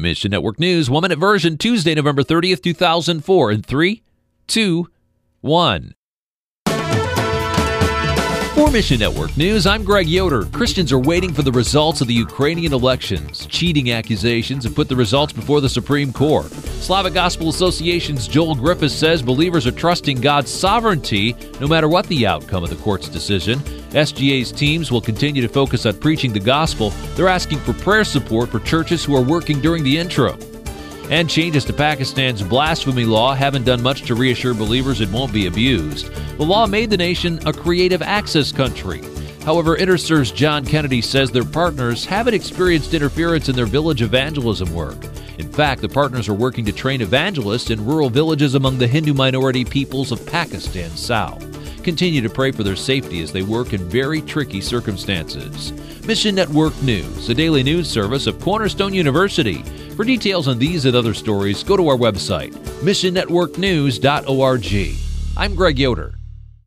Mission Network News, 1-minute version, Tuesday, November 30th, 2004. In 3, 2, 1. For Mission Network News, I'm Greg Yoder. Christians are waiting for the results of the Ukrainian elections. Cheating accusations have put the results before the Supreme Court. Slavic Gospel Association's Joel Griffiths says believers are trusting God's sovereignty no matter what the outcome of the court's decision. SGA's teams will continue to focus on preaching the gospel. They're asking for prayer support for churches who are working during the interim. And changes to Pakistan's blasphemy law haven't done much to reassure believers it won't be abused. The law made the nation a creative access country. However, InterServe's John Kennedy says their partners haven't experienced interference in their village evangelism work. In fact, the partners are working to train evangelists in rural villages among the Hindu minority peoples of Pakistan's south. Continue to pray for their safety as they work in very tricky circumstances. Mission Network News, a daily news service of Cornerstone University. For details on these and other stories, go to our website, missionnetworknews.org. I'm Greg Yoder.